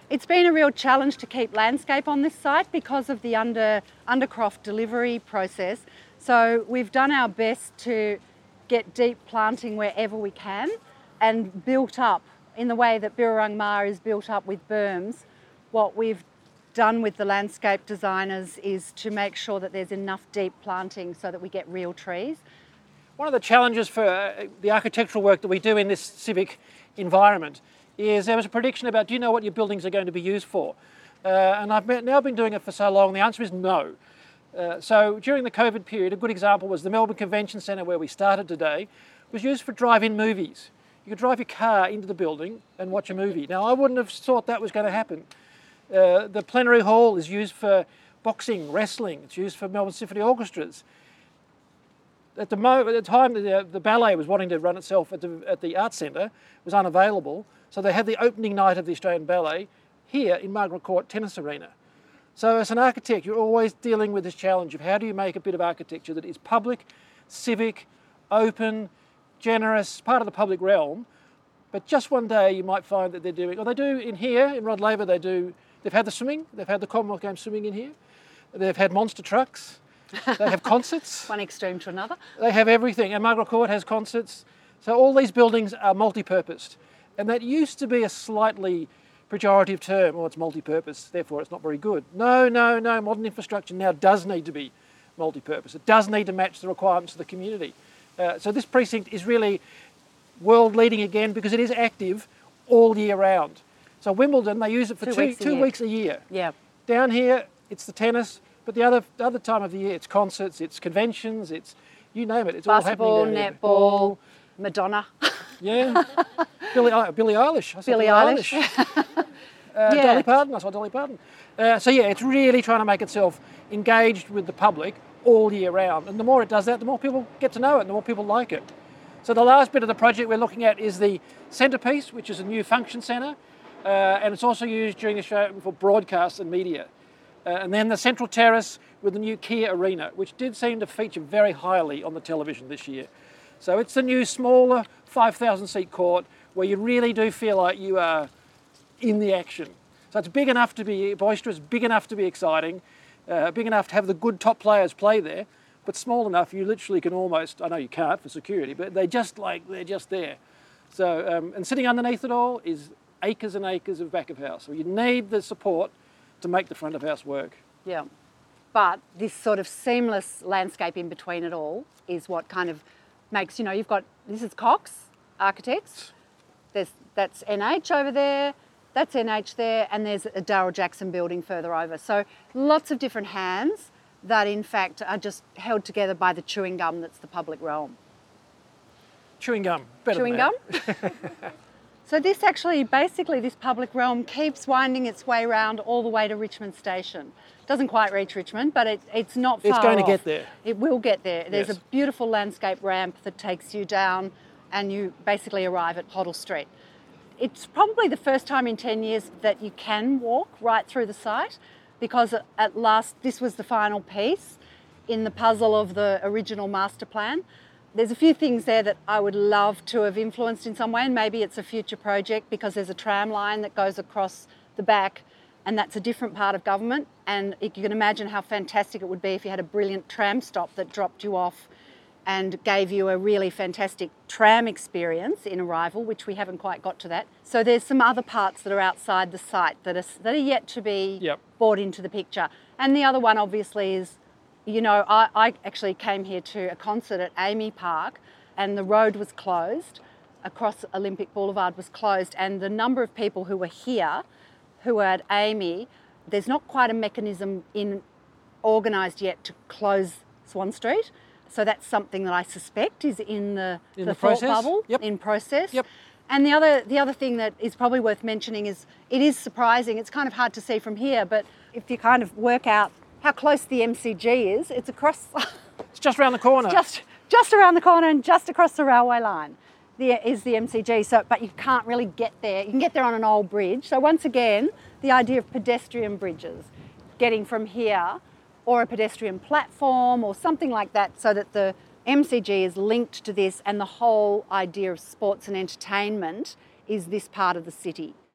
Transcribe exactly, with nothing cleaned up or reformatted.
It's been a real challenge to keep landscape on this site because of the under undercroft delivery process. So we've done our best to get deep planting wherever we can and built up in the way that Birrarung Marr is built up with berms. What we've done with the landscape designers is to make sure that there's enough deep planting so that we get real trees. One of the challenges for uh, the architectural work that we do in this civic environment is there was a prediction about, do you know what your buildings are going to be used for? Uh, and I've been, now been doing it for so long, the answer is no. Uh, so during the COVID period, a good example was the Melbourne Convention Centre, where we started today, was used for drive-in movies. You could drive your car into the building and watch a movie. Now, I wouldn't have thought that was going to happen. Uh, the plenary hall is used for boxing, wrestling, it's used for Melbourne Symphony Orchestras. At the, mo- at the time the, the ballet was wanting to run itself at the, at the Arts Centre, it was unavailable, so they had the opening night of the Australian Ballet here in Margaret Court Tennis Arena. So as an architect, you're always dealing with this challenge of how do you make a bit of architecture that is public, civic, open, generous, part of the public realm, but just one day you might find that they're doing, or they do in here, in Rod Laver, they do, they've had the swimming, they've had the Commonwealth Games swimming in here, they've had monster trucks, they have concerts. One extreme to another. They have everything, and Margaret Court has concerts. So all these buildings are multi-purposed, and that used to be a slightly pejorative term. Oh, it's multi-purpose, therefore it's not very good. No, no, no, modern infrastructure now does need to be multi-purpose. It does need to match the requirements of the community. Uh, so this precinct is really world leading again because it is active all year round. So Wimbledon, they use it for two, two, weeks, a two weeks a year. Yeah. Down here, it's the tennis, but the other the other time of the year, it's concerts, it's conventions, it's, you name it, it's basketball, all happening down here. netball, Madonna. Yeah. Billie, Billie Eilish. I saw Billie Eilish. uh, Yeah. Dolly Parton, I saw Dolly Parton. Uh, so yeah, it's really trying to make itself engaged with the public all year round. And the more it does that, the more people get to know it, and the more people like it. So the last bit of the project we're looking at is the centrepiece, which is a new function centre. Uh, and it's also used during the show for broadcast and media. Uh, and then the central terrace with the new Kia Arena, which did seem to feature very highly on the television this year. So it's the new smaller five thousand seat court where you really do feel like you are in the action. So it's big enough to be boisterous, big enough to be exciting, uh, big enough to have the good top players play there, but small enough you literally can almost, I know you can't for security, but they just like, they're just there. So, um, and sitting underneath it all is acres and acres of back of house. So you need the support to make the front of house work. Yeah. But this sort of seamless landscape in between it all is what kind of makes, you know, you've got, this is Cox Architects, there's, that's N H over there, that's N H there, and there's a Darryl Jackson building further over. So lots of different hands that in fact are just held together by the chewing gum that's the public realm. Chewing gum, better Chewing than gum? So this actually, basically this public realm keeps winding its way around all the way to Richmond Station. Doesn't quite reach Richmond, but it, it's not far It's going off. to get there. It will get there. There's Yes. a beautiful landscape ramp that takes you down and you basically arrive at Hoddle Street. It's probably the first time in ten years that you can walk right through the site because at last this was the final piece in the puzzle of the original master plan. There's a few things there that I would love to have influenced in some way, and maybe it's a future project because there's a tram line that goes across the back, and that's a different part of government. And you can imagine how fantastic it would be if you had a brilliant tram stop that dropped you off and gave you a really fantastic tram experience in arrival, which we haven't quite got to that. So there's some other parts that are outside the site that are, that are yet to be Yep. brought into the picture. And the other one obviously is, you know, I, I actually came here to a concert at Amy Park and the road was closed, across Olympic Boulevard was closed, and the number of people who were here, who were at Amy, there's not quite a mechanism in organised yet to close Swan Street. So that's something that I suspect is in the, In the, the thought process? bubble, Yep. in process. Yep. And the other, the other thing that is probably worth mentioning is it is surprising, it's kind of hard to see from here, but if you kind of work out how close the M C G is, it's across, It's just around the corner. just, just around the corner and just across the railway line the, is the M C G. So, but you can't really get there. You can get there on an old bridge. So once again, the idea of pedestrian bridges, getting from here, or a pedestrian platform or something like that, so that the M C G is linked to this and the whole idea of sports and entertainment is this part of the city.